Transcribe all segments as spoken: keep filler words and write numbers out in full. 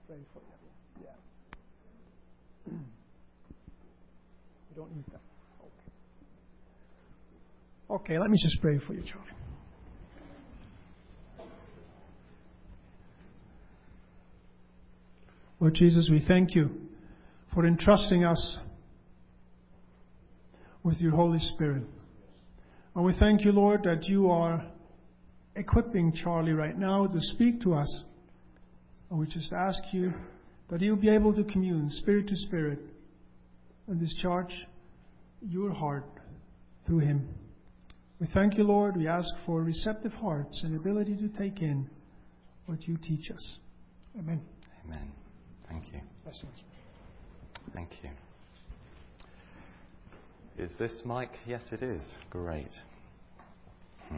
Pray for you. Yeah. You don't need that. Okay. Okay, let me just pray for you, Charlie. Lord Jesus, we thank you for entrusting us with your Holy Spirit. And we thank you, Lord, that you are equipping Charlie right now to speak to us. And we just ask you that he'll be able to commune spirit to spirit and discharge your heart through him. We thank you, Lord. We ask for receptive hearts and ability to take in what you teach us. Amen. Amen. Thank you. Blessings. Thank you. Is this mic? Yes, it is. Great. Hmm.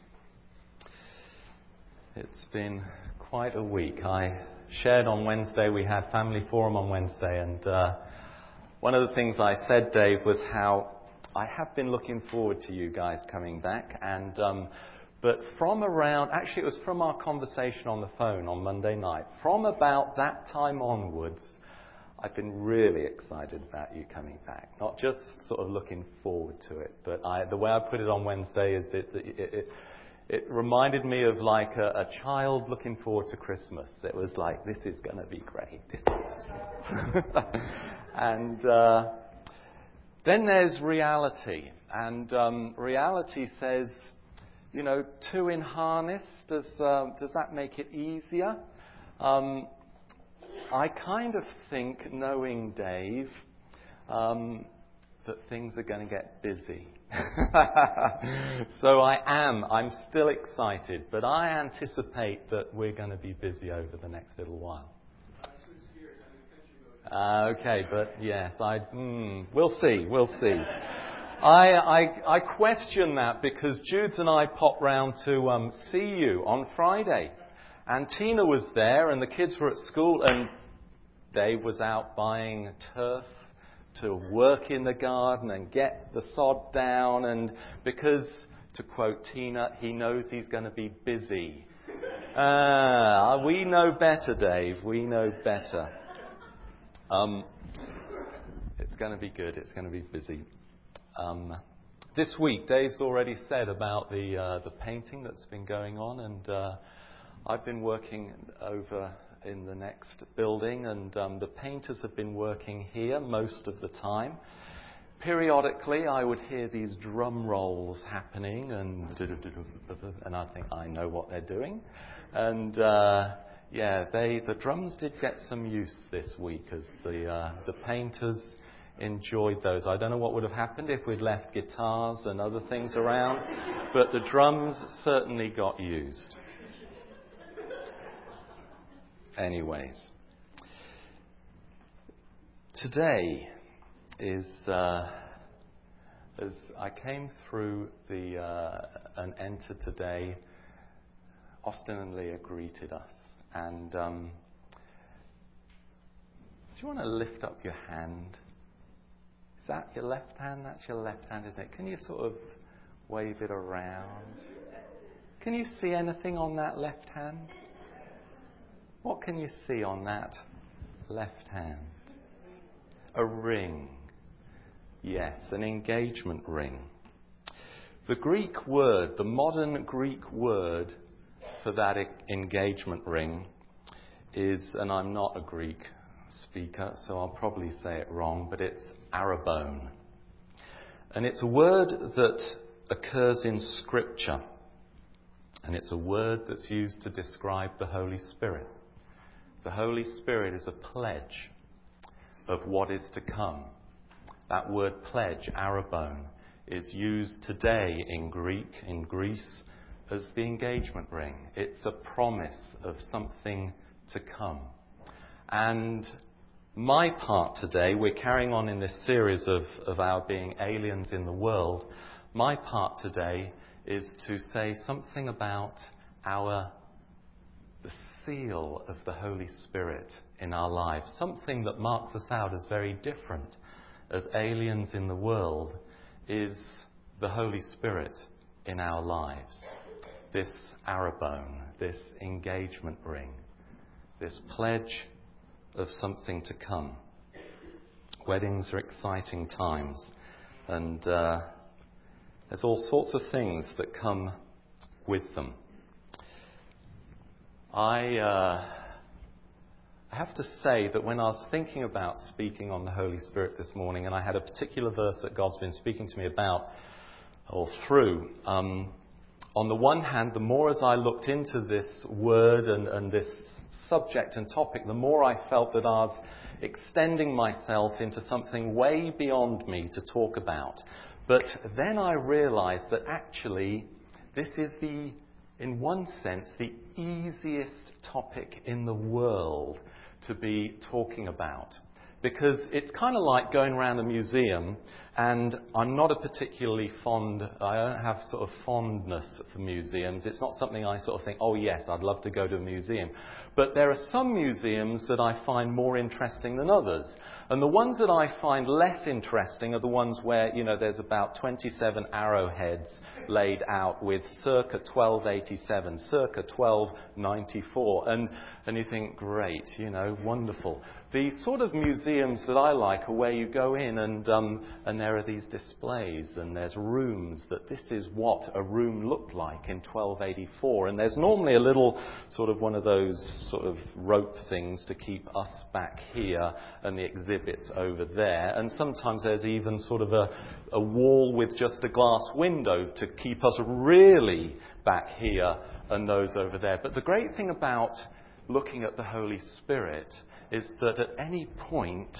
It's been quite a week. I shared on Wednesday, we had Family Forum on Wednesday, and uh, one of the things I said, Dave, was how I have been looking forward to you guys coming back. And um, but from around, actually it was from our conversation on the phone on Monday night, from about that time onwards, I've been really excited about you coming back. Not just sort of looking forward to it, but I, the way I put it on Wednesday is it, it, it, it reminded me of like a, a child looking forward to Christmas. It was like, this is going to be great. This is and uh, then there's reality. And um, reality says, you know, two in harness, does, uh, does that make it easier? Um, I kind of think, knowing Dave, um, that things are going to get busy. So I am. I'm still excited, but I anticipate that we're going to be busy over the next little while. Uh, okay, but yes, I. Mm, we'll see. We'll see. I, I I question that because Judes and I popped round to um, see you on Friday. And Tina was there, and the kids were at school, and Dave was out buying turf to work in the garden and get the sod down. And because, to quote Tina, he knows he's going to be busy. Ah, we know better, Dave. We know better. Um, it's going to be good. It's going to be busy. Um, this week, Dave's already said about the uh, the painting that's been going on, and uh, I've been working over in the next building, and um, the painters have been working here most of the time. Periodically, I would hear these drum rolls happening, and and I think I know what they're doing. And uh, yeah, they the drums did get some use this week as the uh, the painters enjoyed those. I don't know what would have happened if we'd left guitars and other things around, but the drums certainly got used. Anyways, today is, uh, as I came through the uh, and entered today, Austin and Leah greeted us. And um, do you want to lift up your hand? Is that your left hand? That's your left hand, isn't it? Can you sort of wave it around? Can you see anything on that left hand? What can you see on that left hand? A ring. Yes, an engagement ring. The Greek word, the modern Greek word for that engagement ring is, and I'm not a Greek speaker, so I'll probably say it wrong, but it's arabone. And it's a word that occurs in Scripture. And it's a word that's used to describe the Holy Spirit. The Holy Spirit is a pledge of what is to come. That word pledge, arabone, is used today in Greek, in Greece, as the engagement ring. It's a promise of something to come. And my part today, we're carrying on in this series of, of our being aliens in the world. My part today is to say something about our the seal of the Holy Spirit in our lives, something that marks us out as very different as aliens in the world, is the Holy Spirit in our lives. This arabone, this engagement ring, this pledge of something to come. Weddings are exciting times, and uh, there's all sorts of things that come with them. I, uh, I have to say that when I was thinking about speaking on the Holy Spirit this morning, and I had a particular verse that God's been speaking to me about or through, um, on the one hand, the more as I looked into this word and, and this subject and topic, the more I felt that I was extending myself into something way beyond me to talk about. But then I realized that actually this is the, in one sense, the easiest topic in the world to be talking about. Because it's kind of like going around a museum, and I'm not a particularly fond, I don't have sort of fondness for museums. It's not something I sort of think, oh yes, I'd love to go to a museum. But there are some museums that I find more interesting than others. And the ones that I find less interesting are the ones where, you know, there's about twenty-seven arrowheads laid out with circa twelve eighty-seven, circa twelve ninety-four. And, and you think, great, you know, wonderful. The sort of museums that I like are where you go in and um, and there are these displays and there's rooms that this is what a room looked like in twelve eighty-four. And there's normally a little sort of one of those sort of rope things to keep us back here and the exhibits over there. And sometimes there's even sort of a, a wall with just a glass window to keep us really back here and those over there. But the great thing about looking at the Holy Spirit is that at any point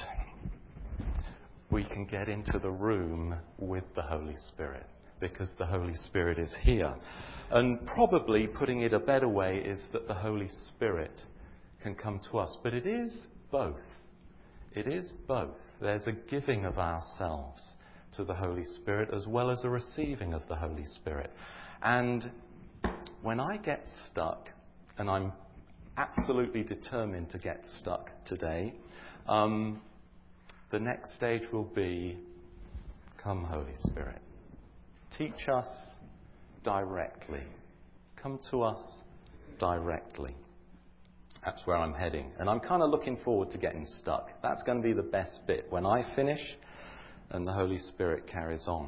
we can get into the room with the Holy Spirit, because the Holy Spirit is here. And probably putting it a better way is that the Holy Spirit can come to us. But it is both. It is both. There's a giving of ourselves to the Holy Spirit as well as a receiving of the Holy Spirit. And when I get stuck, and I'm absolutely determined to get stuck today, um, the next stage will be, come Holy Spirit. Teach us directly. Come to us directly. That's where I'm heading. And I'm kind of looking forward to getting stuck. That's going to be the best bit, when I finish and the Holy Spirit carries on.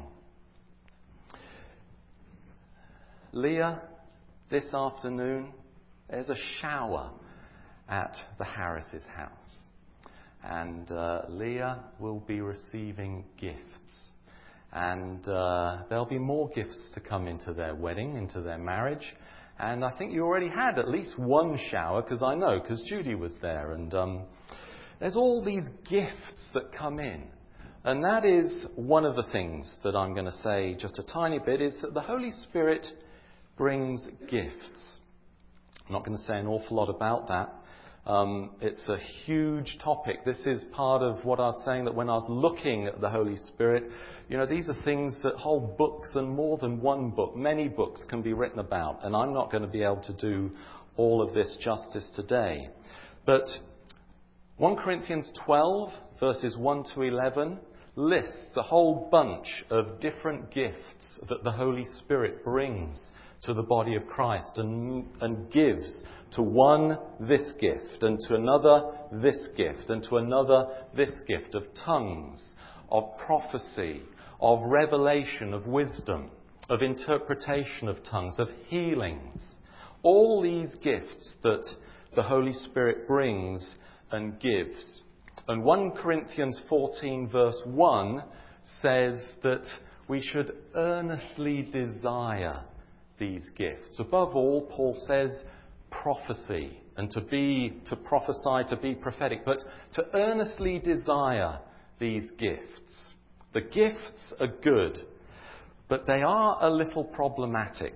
Leah, this afternoon, there's a shower at the Harris's house. And uh, Leah will be receiving gifts. And uh, there'll be more gifts to come into their wedding, into their marriage. And I think you already had at least one shower, because I know, because Judy was there. And um, there's all these gifts that come in. And that is one of the things that I'm going to say just a tiny bit, is that the Holy Spirit brings gifts. I'm not going to say an awful lot about that. Um, it's a huge topic. This is part of what I was saying, that when I was looking at the Holy Spirit, you know, these are things that whole books, and more than one book, many books can be written about. And I'm not going to be able to do all of this justice today. But First Corinthians twelve, verses one to eleven, lists a whole bunch of different gifts that the Holy Spirit brings to the body of Christ, and, and gives to one this gift, and to another this gift, and to another this gift of tongues, of prophecy, of revelation, of wisdom, of interpretation of tongues, of healings. All these gifts that the Holy Spirit brings and gives. And First Corinthians fourteen verse one says that we should earnestly desire these gifts. Above all, Paul says prophecy, and to be, to prophesy, to be prophetic, but to earnestly desire these gifts. The gifts are good, but they are a little problematic.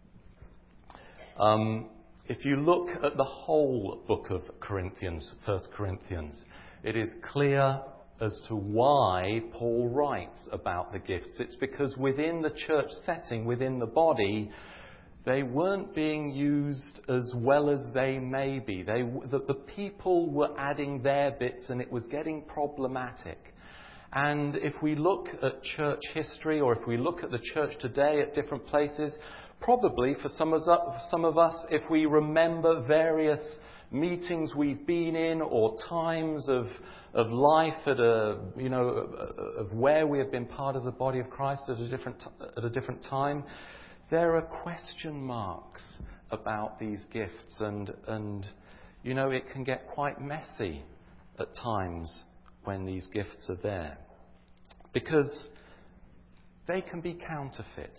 Um, if you look at the whole book of Corinthians, First Corinthians, it is clear as to why Paul writes about the gifts. It's because within the church setting, within the body, they weren't being used as well as they may be. They, the, the people were adding their bits, and it was getting problematic. And if we look at church history, or if we look at the church today at different places, probably for some of us, some of us if we remember various meetings we've been in or times of of life at a, you know, of where we have been part of the body of Christ at a different at a different time, there are question marks about these gifts, and and you know, it can get quite messy at times when these gifts are there, because they can be counterfeit.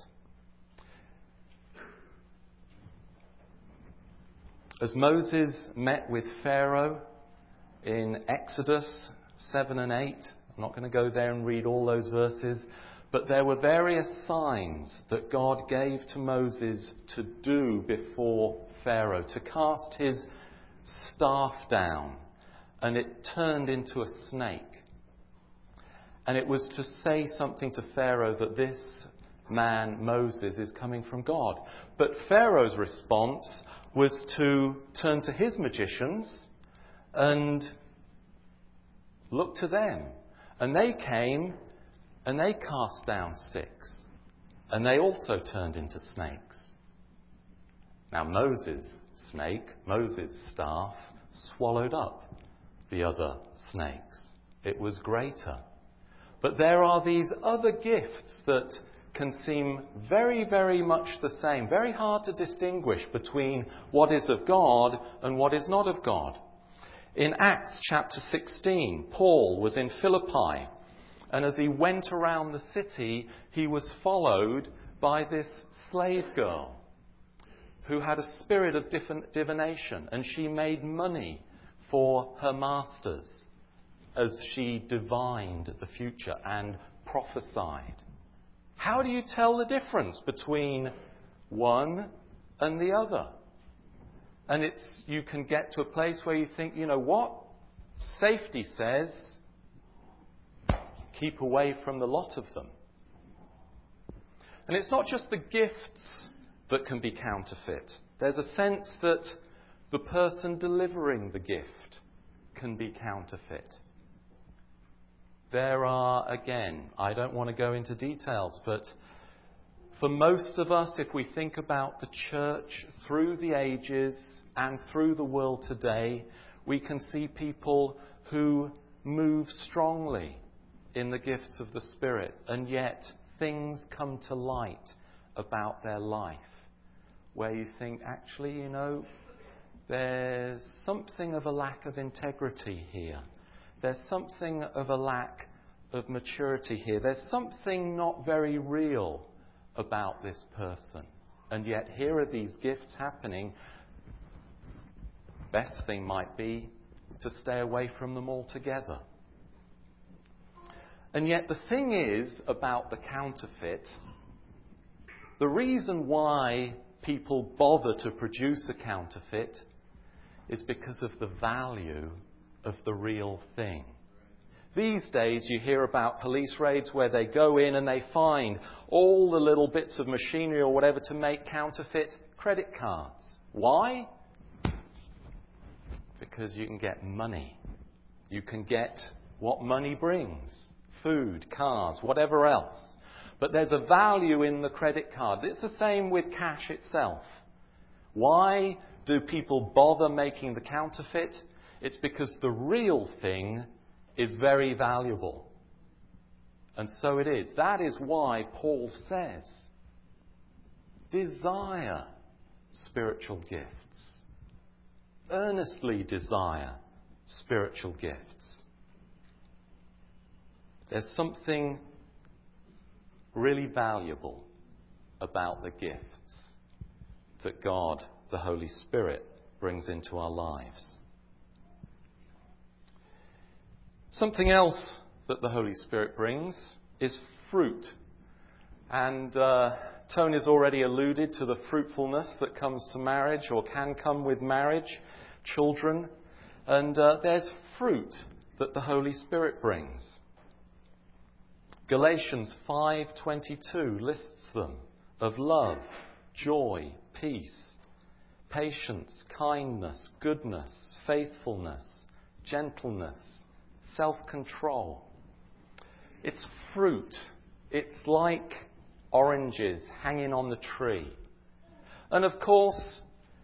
As Moses met with Pharaoh in Exodus seven and eight, I'm not going to go there and read all those verses, but there were various signs that God gave to Moses to do before Pharaoh, to cast his staff down, and it turned into a snake. And it was to say something to Pharaoh that this man, Moses, is coming from God. But Pharaoh's response was to turn to his magicians and look to them. And they came and they cast down sticks. And they also turned into snakes. Now Moses' snake, Moses' staff, swallowed up the other snakes. It was greater. But there are these other gifts that can seem very, very much the same. Very hard to distinguish between what is of God and what is not of God. In Acts chapter sixteen, Paul was in Philippi, and as he went around the city, he was followed by this slave girl who had a spirit of divination, and she made money for her masters as she divined the future and prophesied. How do you tell the difference between one and the other? And it's you can get to a place where you think, you know what? Safety says keep away from the lot of them. And it's not just the gifts that can be counterfeit. There's a sense that the person delivering the gift can be counterfeit. There are, again, I don't want to go into details, but for most of us, if we think about the church through the ages and through the world today, we can see people who move strongly in the gifts of the Spirit, and yet things come to light about their life where you think, actually, you know, there's something of a lack of integrity here. There's something of a lack of maturity here. There's something not very real about this person. And yet here are these gifts happening. Best thing might be to stay away from them altogether. And yet the thing is about the counterfeit, the reason why people bother to produce a counterfeit is because of the value of the real thing. These days you hear about police raids where they go in and they find all the little bits of machinery or whatever to make counterfeit credit cards. Why? Because you can get money. You can get what money brings. Food, cars, whatever else. But there's a value in the credit card. It's the same with cash itself. Why do people bother making the counterfeit? It's because the real thing is very valuable. And so it is. That is why Paul says, desire spiritual gifts. Earnestly desire spiritual gifts. There's something really valuable about the gifts that God, the Holy Spirit, brings into our lives. Something else that the Holy Spirit brings is fruit. And uh, Tony's already alluded to the fruitfulness that comes to marriage or can come with marriage, children. And uh, there's fruit that the Holy Spirit brings. Galatians five twenty-two lists them of love, joy, peace, patience, kindness, goodness, faithfulness, gentleness, self-control. It's fruit. It's like oranges hanging on the tree. And of course,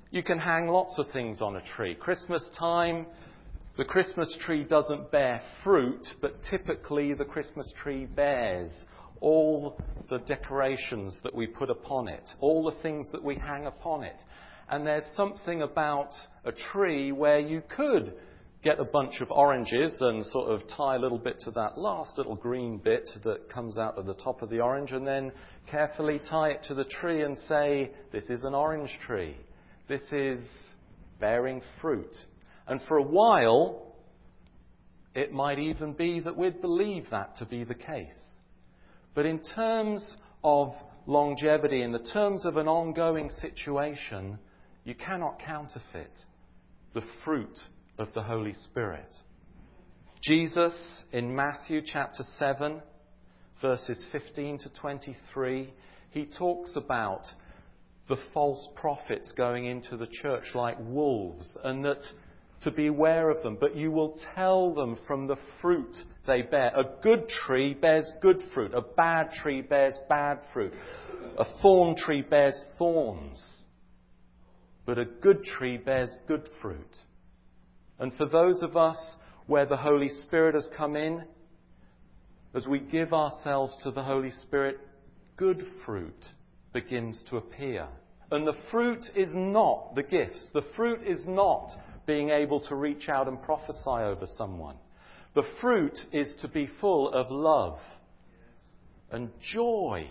You can hang lots of things on a tree. Christmas time, the Christmas tree doesn't bear fruit, but typically the Christmas tree bears all the decorations that we put upon it, all the things that we hang upon it. And there's something about a tree where you could get a bunch of oranges and sort of tie a little bit to that last little green bit that comes out of the top of the orange, and then carefully tie it to the tree and say, this is an orange tree. This is bearing fruit. And for a while, it might even be that we'd believe that to be the case. But in terms of longevity, in the terms of an ongoing situation, you cannot counterfeit the fruit of the Holy Spirit. Jesus, in Matthew chapter seven, verses fifteen to twenty-three, he talks about the false prophets going into the church like wolves, and that to be aware of them, but you will tell them from the fruit they bear. A good tree bears good fruit. A bad tree bears bad fruit. A thorn tree bears thorns. But a good tree bears good fruit. And for those of us where the Holy Spirit has come in, as we give ourselves to the Holy Spirit, good fruit begins to appear. And the fruit is not the gifts. The fruit is not being able to reach out and prophesy over someone. The fruit is to be full of love and joy.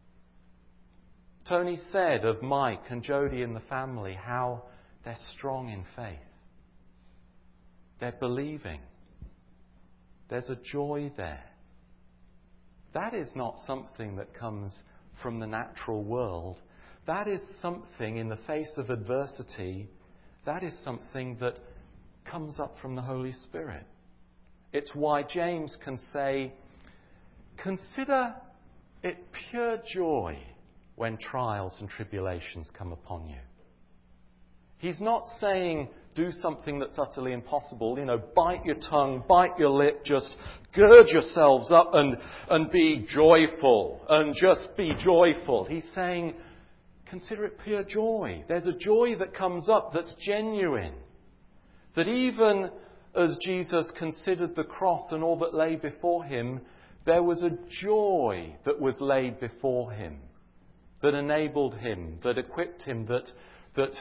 Tony said of Mike and Jodie and the family how they're strong in faith. They're believing. There's a joy there. That is not something that comes from the natural world. That is something in the face of adversity. That is something that comes up from the Holy Spirit. It's why James can say, consider it pure joy when trials and tribulations come upon you. He's not saying do something that's utterly impossible. You know, bite your tongue, bite your lip, just gird yourselves up and, and be joyful and just be joyful. He's saying, consider it pure joy. There's a joy that comes up that's genuine. That even as Jesus considered the cross and all that lay before him, there was a joy that was laid before him, that enabled him, that equipped him, that, that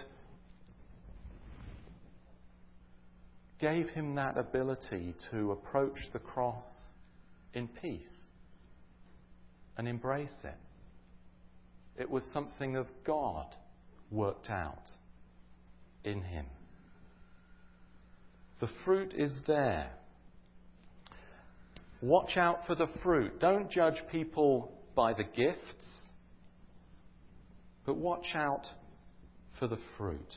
gave him that ability to approach the cross in peace and embrace it. It was something of God worked out in him. The fruit is there. Watch out for the fruit. Don't judge people by the gifts, but watch out for the fruit.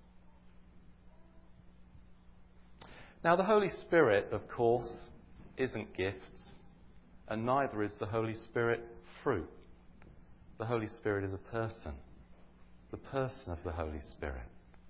Now, the Holy Spirit, of course, isn't gifts, and neither is the Holy Spirit fruit. The Holy Spirit is a person, the person of the Holy Spirit.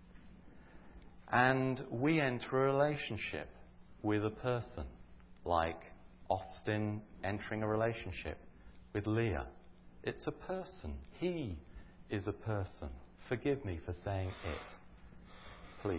And we enter a relationship with a person, like Austin entering a relationship with Leah. It's a person. He is a person. Forgive me for saying it, please.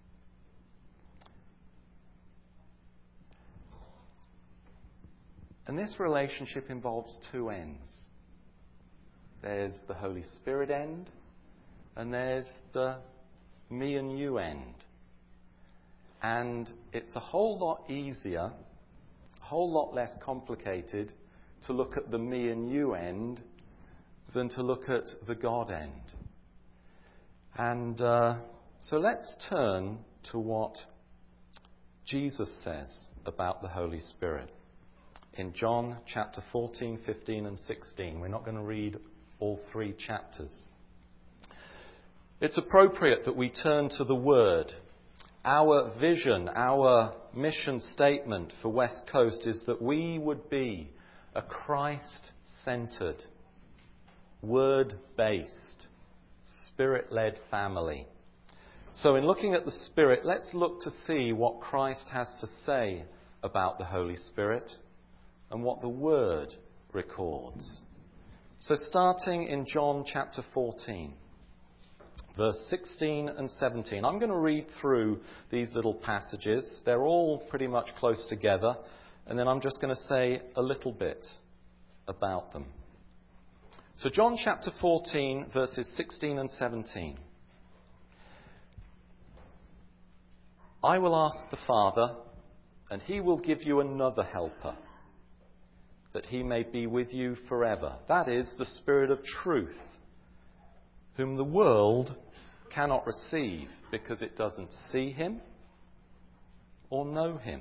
And this relationship involves two ends. There's the Holy Spirit end, and there's the me and you end. And it's a whole lot easier, a whole lot less complicated to look at the me and you end than to look at the God end. And uh, so let's turn to what Jesus says about the Holy Spirit. In John chapter fourteen, fifteen and sixteen. We're not going to read all three chapters. It's appropriate that we turn to the Word. Our vision, our mission statement for West Coast is that we would be a Christ-centered, Word-based, Spirit-led family. So in looking at the Spirit, let's look to see what Christ has to say about the Holy Spirit and what the Word records. So starting in John chapter fourteen. verse sixteen and seventeen. I'm going to read through these little passages. They're all pretty much close together. And then I'm just going to say a little bit about them. So John chapter fourteen, verses sixteen and seventeen. I will ask the Father, and he will give you another helper, that he may be with you forever. That is the Spirit of truth, whom the world cannot receive because it doesn't see him or know him.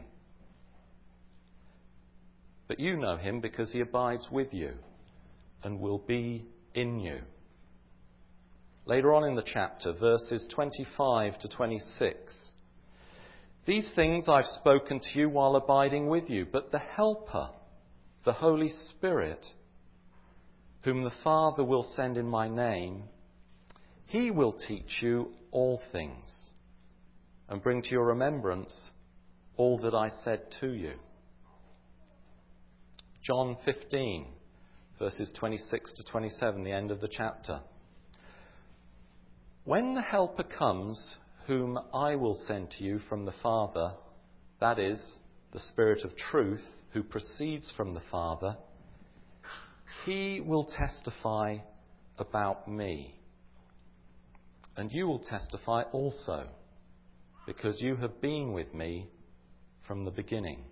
But you know him because he abides with you and will be in you. Later on in the chapter, verses twenty-five to twenty-six. These things I've spoken to you while abiding with you, but the Helper, the Holy Spirit, whom the Father will send in my name, he will teach you all things and bring to your remembrance all that I said to you. John fifteen, verses twenty-six to twenty-seven, the end of the chapter. When the Helper comes, whom I will send to you from the Father, that is, the Spirit of truth, who proceeds from the Father, he will testify about me. And you will testify also, because you have been with me from the beginning.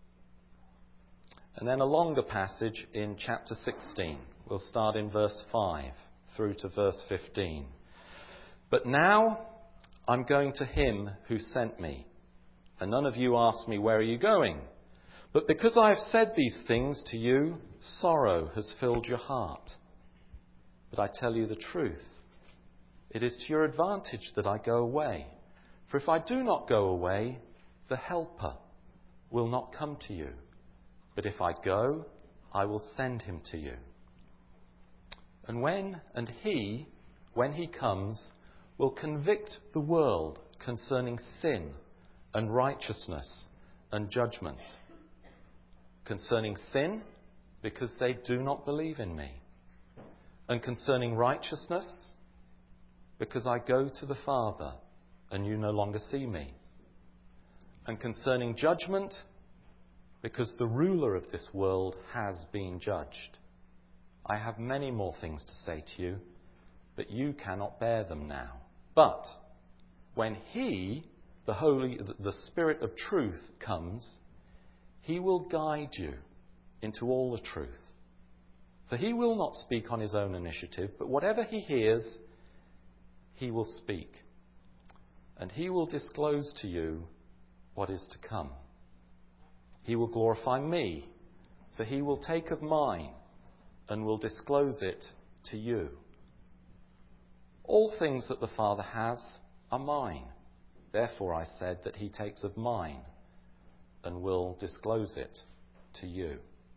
And then a longer passage in chapter sixteen. We'll start in verse five through to verse fifteen. But now I'm going to him who sent me, and none of you asked me, where are you going? But because I have said these things to you, sorrow has filled your heart. But I tell you the truth. It is to your advantage that I go away. For if I do not go away, the Helper will not come to you. But if I go, I will send him to you. And when, and he, when he comes, will convict the world concerning sin and righteousness and judgment. Concerning sin, because they do not believe in me. And concerning righteousness, because I go to the Father, and you no longer see me. And concerning judgment, because the ruler of this world has been judged. I have many more things to say to you, but you cannot bear them now. But when he, the Holy, the Spirit of truth, comes, he will guide you into all the truth. For he will not speak on his own initiative, but whatever he hears, he will speak. And he will disclose to you what is to come. He will glorify me, for he will take of mine and will disclose it to you. All things that the Father has are mine. Therefore I said that he takes of mine and will disclose it to you.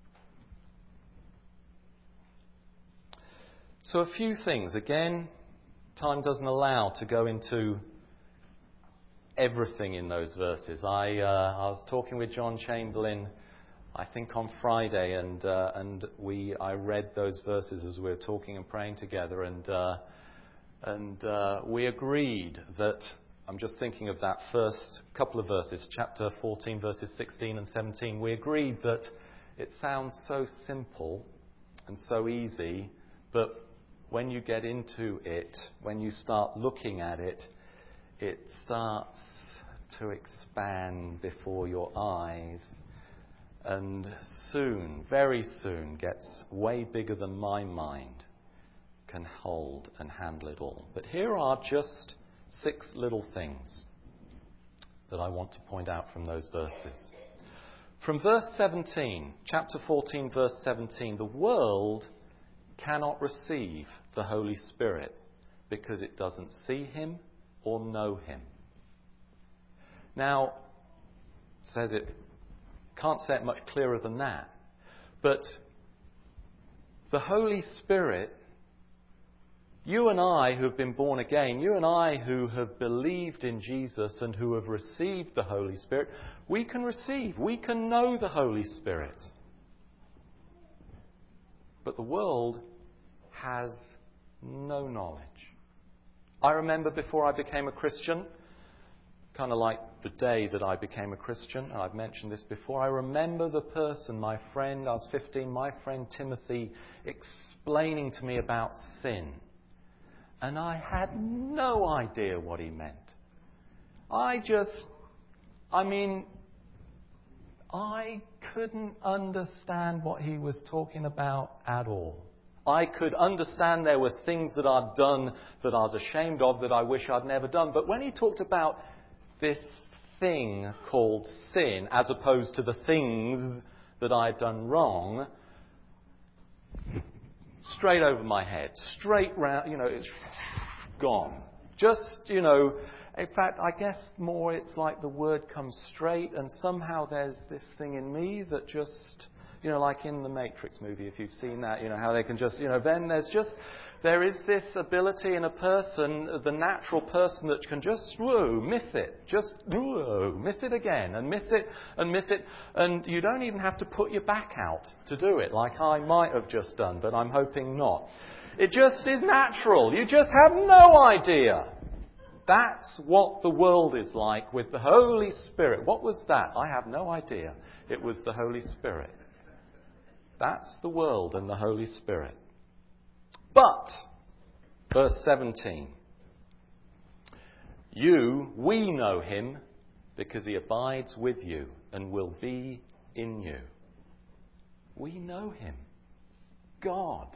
So a few things. Again, time doesn't allow to go into everything in those verses. I, uh, I was talking with John Chamberlain, I think on Friday, and uh, and we I read those verses as we were talking and praying together, and uh, and uh, we agreed that, I'm just thinking of that first couple of verses, chapter fourteen, verses sixteen and seventeen. We agreed that it sounds so simple and so easy, but when you get into it, when you start looking at it, it starts to expand before your eyes, and soon, very soon, gets way bigger than my mind can hold and handle it all. But here are just six little things that I want to point out from those verses. From verse seventeen, chapter fourteen, verse seventeen, the world cannot receive the Holy Spirit because it doesn't see him or know him. Now, says it, can't say it much clearer than that, but the Holy Spirit, you and I who have been born again, you and I who have believed in Jesus and who have received the Holy Spirit, we can receive, we can know the Holy Spirit. But the world has no knowledge I remember before I became a Christian, kind of like the day that I became a Christian, and I've mentioned this before, I remember the person, my friend, I was fifteen, my friend Timothy, explaining to me about sin. And I had no idea what he meant. I just, I mean, I couldn't understand what he was talking about at all. I could understand there were things that I'd done that I was ashamed of that I wish I'd never done. But when he talked about this thing called sin, as opposed to the things that I'd done wrong, straight over my head, straight round, you know, it's gone. Just, you know, in fact, I guess more it's like the word comes straight, and somehow there's this thing in me that just, you know, like in the Matrix movie, if you've seen that, you know, how they can just, you know, then there's just, there is this ability in a person, the natural person, that can just, whoa, miss it. Just, whoa, miss it again, and miss it, and miss it. And you don't even have to put your back out to do it, like I might have just done, but I'm hoping not. It just is natural. You just have no idea. That's what the world is like with the Holy Spirit. What was that? I have no idea. It was the Holy Spirit. That's the world and the Holy Spirit. But, verse seventeen, you, we know him because he abides with you and will be in you. We know him. God.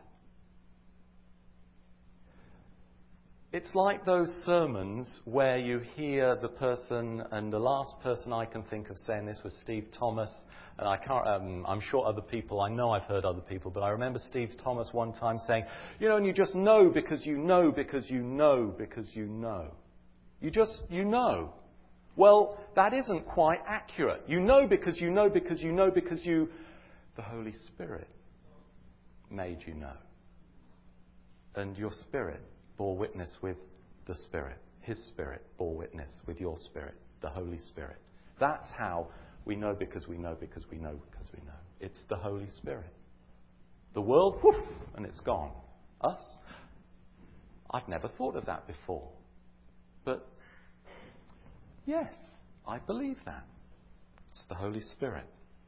It's like those sermons where you hear the person, and the last person I can think of saying this was Steve Thomas, and I can't, um, I'm sure other people, I know I've heard other people, but I remember Steve Thomas one time saying, you know, and you just know because you know because you know because you know. You just, you know. Well, that isn't quite accurate. You know because you know because you know because you, the Holy Spirit made you know. And your spirit bore witness with the Spirit. His Spirit bore witness with your spirit, the Holy Spirit. That's how we know because we know because we know because we know. It's the Holy Spirit. The world, whoof, and it's gone. Us? I've never thought of that before. But yes, I believe that. It's the Holy Spirit.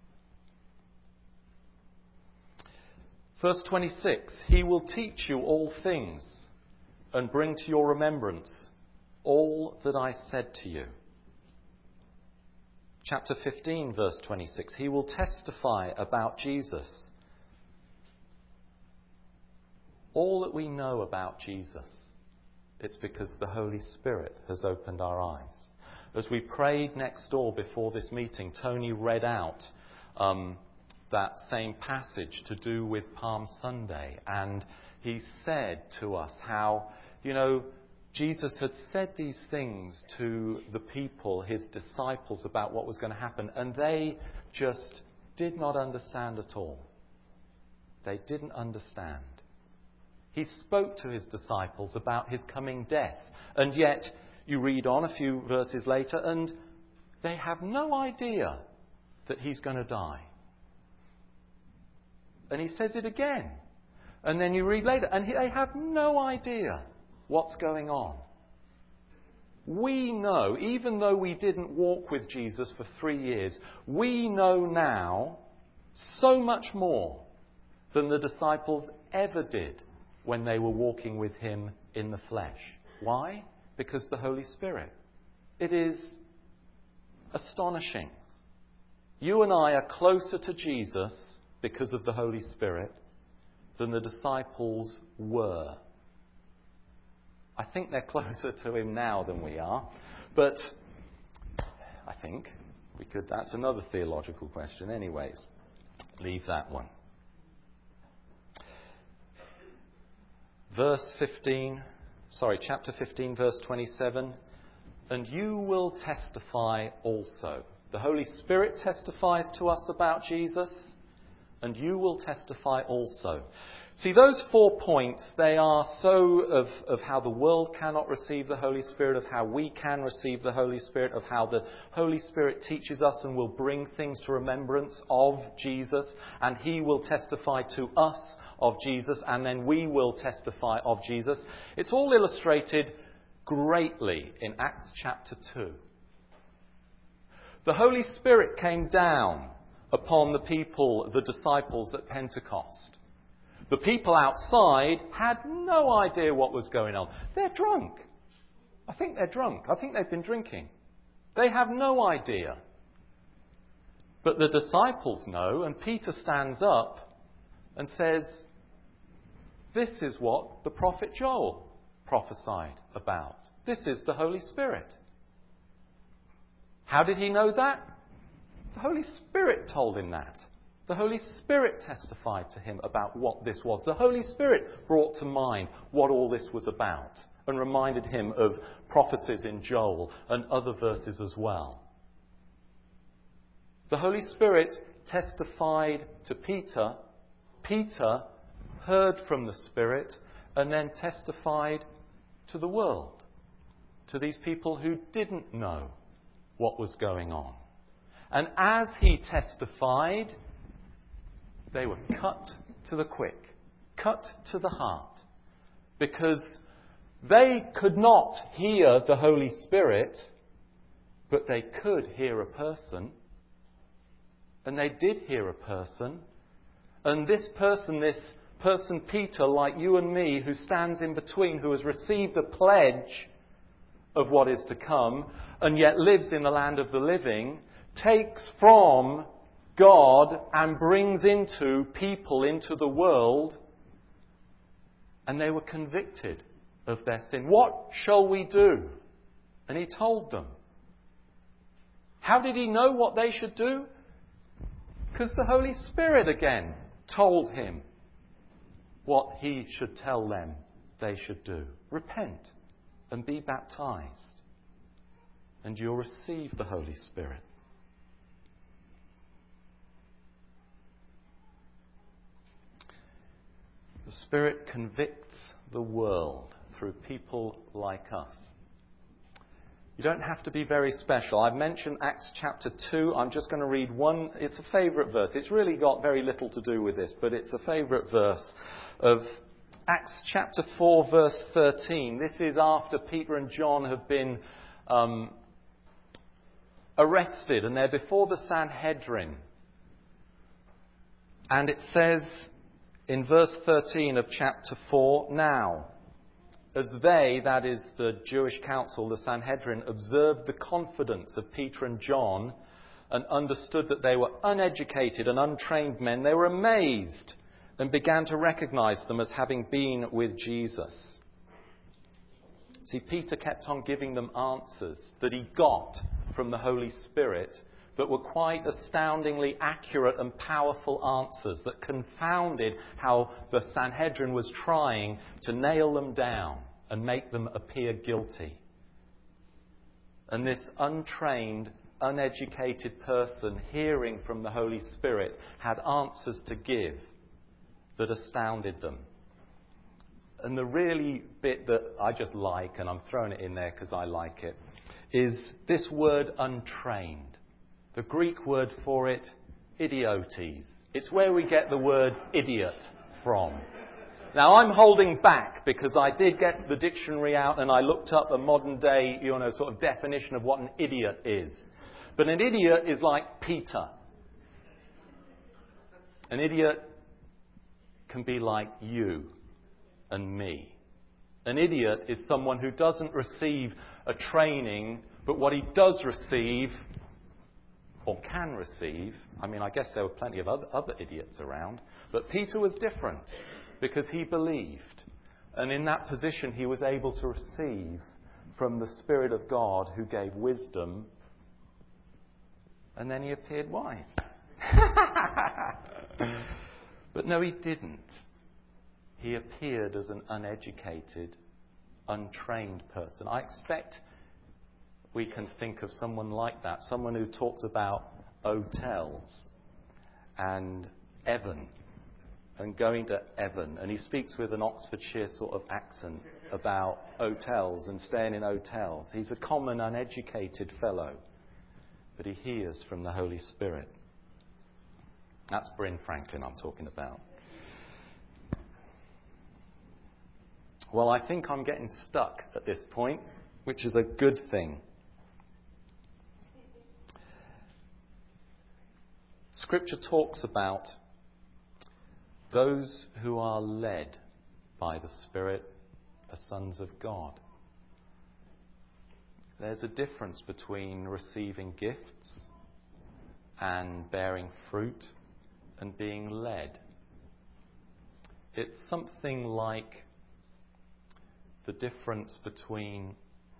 Verse twenty-six, he will teach you all things and bring to your remembrance all that I said to you. Chapter fifteen, verse twenty-six. He will testify about Jesus. All that we know about Jesus, it's because the Holy Spirit has opened our eyes. As we prayed next door before this meeting, Tony read out um, that same passage to do with Palm Sunday, and he said to us how, you know, Jesus had said these things to the people, his disciples, about what was going to happen, and they just did not understand at all. They didn't understand. He spoke to his disciples about his coming death, and yet you read on a few verses later, and they have no idea that he's going to die. And he says it again. And then you read later, and they have no idea what's going on. We know, even though we didn't walk with Jesus for three years, we know now so much more than the disciples ever did when they were walking with him in the flesh. Why? Because the Holy Spirit. It is astonishing. You and I are closer to Jesus because of the Holy Spirit than the disciples were. I think they're closer to him now than we are, but I think we could, that's another theological question. Anyways, leave that one. Verse fifteen, sorry, chapter fifteen, verse twenty-seven, and you will testify also. The Holy Spirit testifies to us about Jesus, and you will testify also. See, those four points, they are so of, of how the world cannot receive the Holy Spirit, of how we can receive the Holy Spirit, of how the Holy Spirit teaches us and will bring things to remembrance of Jesus, and he will testify to us of Jesus, and then we will testify of Jesus. It's all illustrated greatly in Acts chapter two. The Holy Spirit came down upon the people, the disciples at Pentecost. The people outside had no idea what was going on. They're drunk. I think they're drunk. I think they've been drinking. They have no idea. But the disciples know, and Peter stands up and says, this is what the prophet Joel prophesied about. This is the Holy Spirit. How did he know that? The Holy Spirit told him that. The Holy Spirit testified to him about what this was. The Holy Spirit brought to mind what all this was about and reminded him of prophecies in Joel and other verses as well. The Holy Spirit testified to Peter. Peter heard from the Spirit and then testified to the world, to these people who didn't know what was going on. And as he testified, they were cut to the quick, cut to the heart, because they could not hear the Holy Spirit, but they could hear a person. And they did hear a person. And this person, this person Peter, like you and me, who stands in between, who has received the pledge of what is to come, and yet lives in the land of the living, takes from God and brings into people, into the world, and they were convicted of their sin. What shall we do? And he told them. How did he know what they should do? Because the Holy Spirit again told him what he should tell them they should do. Repent and be baptized, and you'll receive the Holy Spirit. The Spirit convicts the world through people like us. You don't have to be very special. I've mentioned Acts chapter two. I'm just going to read one. It's a favourite verse. It's really got very little to do with this, but it's a favourite verse of Acts chapter four, verse thirteen. This is after Peter and John have been um, arrested, and they're before the Sanhedrin. And it says in verse thirteen of chapter four, now, as they, that is the Jewish council, the Sanhedrin, observed the confidence of Peter and John and understood that they were uneducated and untrained men, they were amazed and began to recognize them as having been with Jesus. See, Peter kept on giving them answers that he got from the Holy Spirit that were quite astoundingly accurate and powerful answers that confounded how the Sanhedrin was trying to nail them down and make them appear guilty. And this untrained, uneducated person hearing from the Holy Spirit had answers to give that astounded them. And the really bit that I just like, and I'm throwing it in there because I like it, is this word untrained. The Greek word for it, idiotes. It's where we get the word idiot from. Now, I'm holding back because I did get the dictionary out and I looked up a modern day, you know, sort of definition of what an idiot is. But an idiot is like Peter. An idiot can be like you and me. An idiot is someone who doesn't receive a training, but what he does receive, or can receive, I mean, I guess there were plenty of other, other idiots around, but Peter was different because he believed. And in that position, he was able to receive from the Spirit of God who gave wisdom, and then he appeared wise. But no, he didn't. He appeared as an uneducated, untrained person. I expect we can think of someone like that, someone who talks about hotels and Evan and going to Evan, and he speaks with an Oxfordshire sort of accent about hotels and staying in hotels. He's a common, uneducated fellow, but he hears from the Holy Spirit. That's Bryn Franklin I'm talking about. Well, I think I'm getting stuck at this point. which is a good thing. Scripture talks about those who are led by the Spirit are sons of God. There's a difference between receiving gifts and bearing fruit and being led. It's something like the difference between,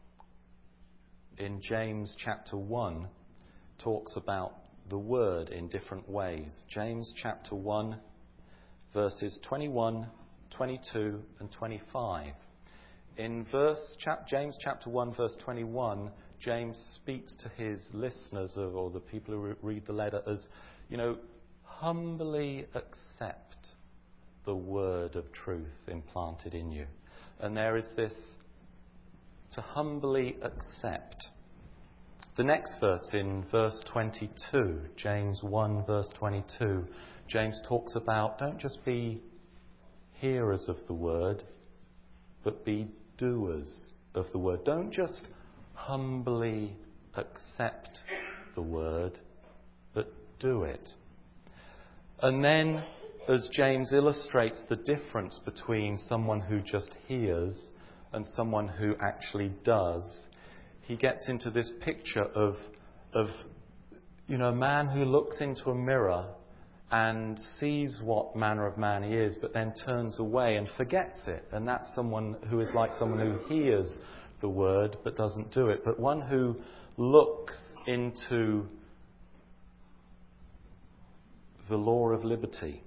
in James chapter one, talks about the word in different ways. James chapter one, verses twenty-one, twenty-two and twenty-five. In verse chap, James chapter one, verse twenty-one, James speaks to his listeners, or the people who read the letter, as, you know, humbly accept the word of truth implanted in you. And there is this, to humbly accept. The next verse, in verse twenty-two, James one, verse twenty-two, James talks about, don't just be hearers of the word, but be doers of the word. Don't just humbly accept the word, but do it. And then, as James illustrates the difference between someone who just hears and someone who actually does, he gets into this picture of, of you know, a man who looks into a mirror and sees what manner of man he is, but then turns away and forgets it. And that's someone who is like someone who hears the word but doesn't do it. But one who looks into the law of liberty.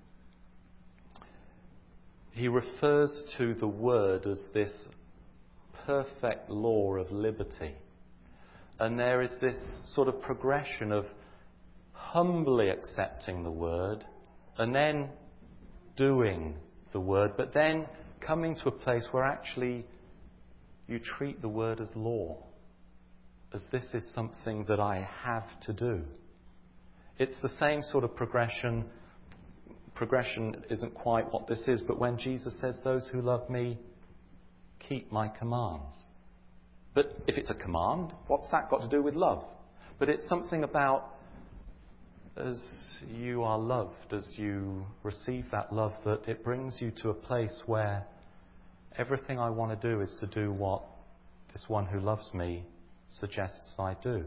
He refers to the word as this perfect law of liberty. And there is this sort of progression of humbly accepting the word and then doing the word, but then coming to a place where actually you treat the word as law, as this is something that I have to do. It's the same sort of progression. Progression isn't quite what this is, but when Jesus says, those who love me keep my commands. But if it's a command, what's that got to do with love? But it's something about, as you are loved, as you receive that love, that it brings you to a place where everything I want to do is to do what this one who loves me suggests I do.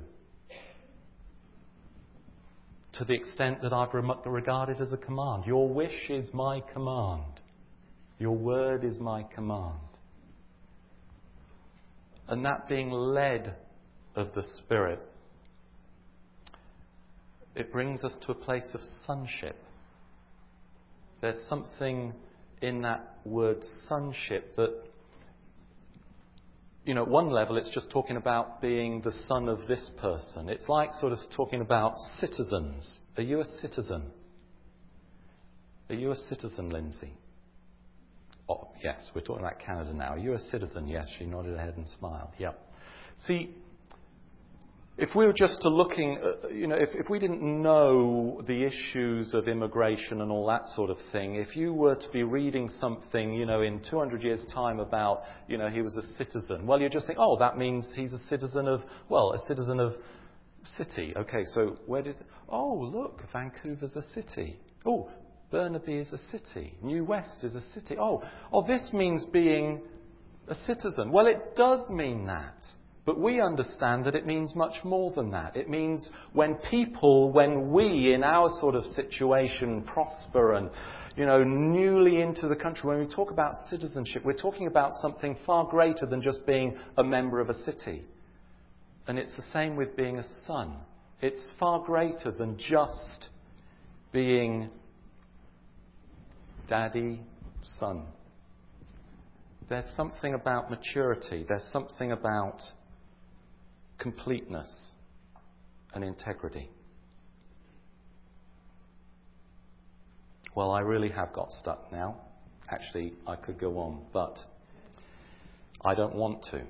To the extent that I've regarded it as a command. Your wish is my command. Your word is my command. And that being led of the Spirit, it brings us to a place of sonship. There's something in that word sonship that, you know, at one level it's just talking about being the son of this person. It's like sort of talking about citizens. Are you a citizen? Are you a citizen, Lindsay? Oh, yes, we're talking about Canada now. Are you a citizen? Yes, she nodded her head and smiled. Yep. See, if we were just to looking, uh, you know, if, if we didn't know the issues of immigration and all that sort of thing, if you were to be reading something, you know, in two hundred years' time about, you know, he was a citizen, well, you just think, oh, that means he's a citizen of, well, a citizen of city. Okay, so where did, oh, look, Vancouver's a city. Oh, Burnaby is a city. New West is a city. Oh, oh, this means being a citizen. Well, it does mean that. But we understand that it means much more than that. It means when people, when we in our sort of situation prosper and, you know, newly into the country, when we talk about citizenship, we're talking about something far greater than just being a member of a city. And it's the same with being a son. It's far greater than just being daddy, son. There's something about maturity. There's something about completeness and integrity. Well, I really have got stuck now. Actually, I could go on, but I don't want to.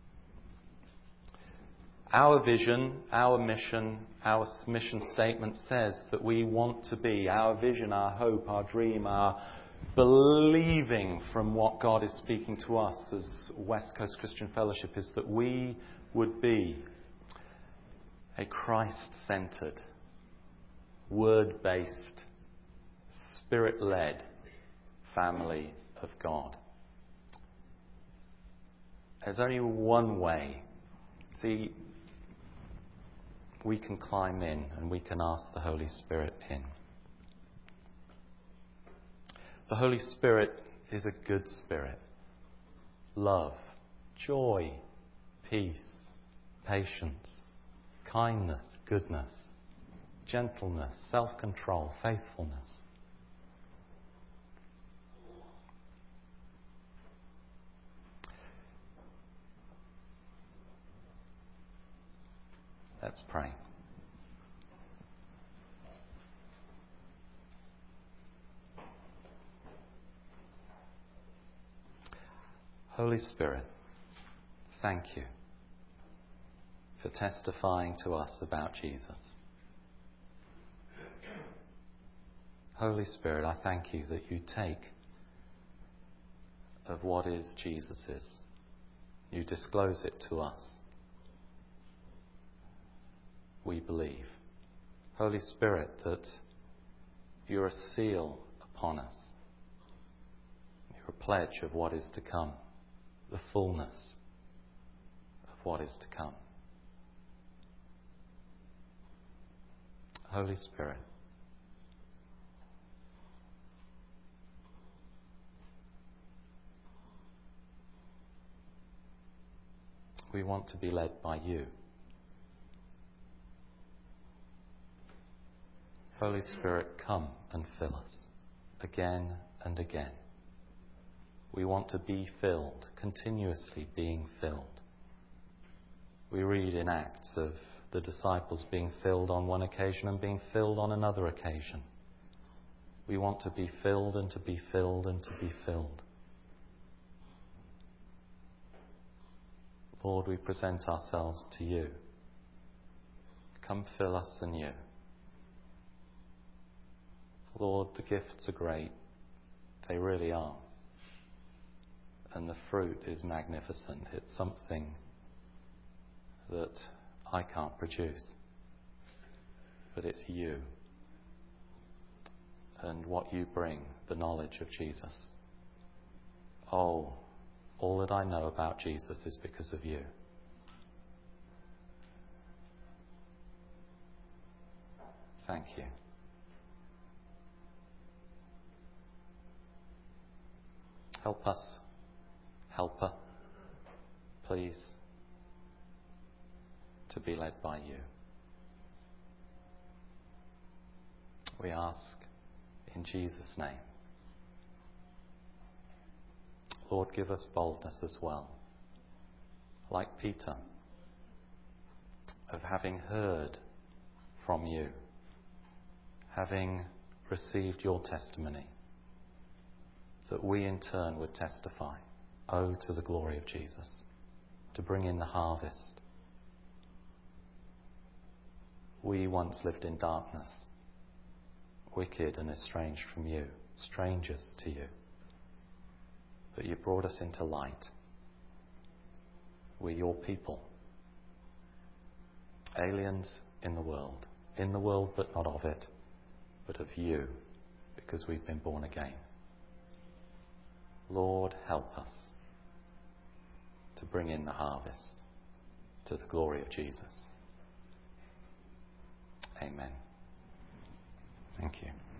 Our vision, our mission, our mission statement says that we want to be, our vision, our hope, our dream, our believing from what God is speaking to us as West Coast Christian Fellowship is that we would be a Christ-centered, word-based, Spirit-led family of God. There's only one way. See, we can climb in and we can ask the Holy Spirit in. The Holy Spirit is a good spirit. Love, joy, peace, patience, kindness, goodness, gentleness, self-control, faithfulness. Let's pray. Holy Spirit, thank you for testifying to us about Jesus. Holy Spirit, I thank you that you take of what is Jesus's. You disclose it to us. We believe. Holy Spirit, that you're a seal upon us. You're a pledge of what is to come. The fullness of what is to come. Holy Spirit, we want to be led by you. Holy Spirit, come and fill us again and again. We want to be filled, continuously being filled. We read in Acts of the disciples being filled on one occasion and being filled on another occasion. We want to be filled and to be filled and to be filled. Lord, we present ourselves to you. Come fill us anew. Lord, the gifts are great. They really are. And the fruit is magnificent. It's something that I can't produce. But it's you. And what you bring, the knowledge of Jesus. Oh, all that I know about Jesus is because of you. Thank you. Help us, helper, please, to be led by you. We ask in Jesus' name. Lord, give us boldness as well, like Peter, of having heard from you, having received your testimony, that we in turn would testify, oh, to the glory of Jesus, to bring in the harvest. We once lived in darkness, wicked and estranged from you, strangers to you. But you brought us into light. We're your people, aliens in the world, in the world but not of it, but of you, because we've been born again. Lord, help us to bring in the harvest to the glory of Jesus. Amen. Thank you.